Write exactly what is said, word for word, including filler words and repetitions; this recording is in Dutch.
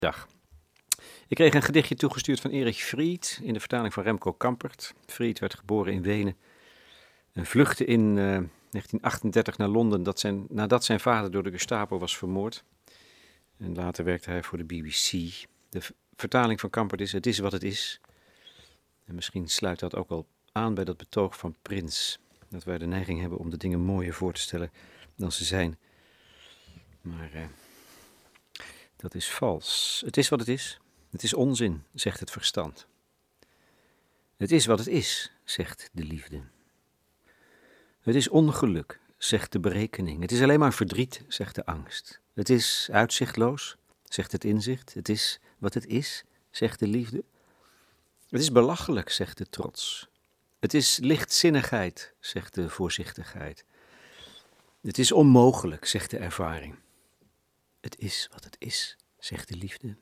Dag. Ik kreeg een gedichtje toegestuurd van Erich Fried in de vertaling van Remco Kampert. Fried werd geboren in Wenen en vluchtte in uh, negentien achtendertig naar Londen dat zijn, nadat zijn vader door de Gestapo was vermoord. En later werkte hij voor de B B C. De v- vertaling van Kampert is: het is wat het is. En misschien sluit dat ook wel aan bij dat betoog van Prins. Dat wij de neiging hebben om de dingen mooier voor te stellen dan ze zijn. Maar uh, dat is vals. Het is wat het is. Het is onzin, zegt het verstand. Het is wat het is, zegt de liefde. Het is ongeluk, zegt de berekening. Het is alleen maar verdriet, zegt de angst. Het is uitzichtloos, zegt het inzicht. Het is wat het is, zegt de liefde. Het is belachelijk, zegt de trots. Het is lichtzinnigheid, zegt de voorzichtigheid. Het is onmogelijk, zegt de ervaring. Het is wat het is, zegt de liefde.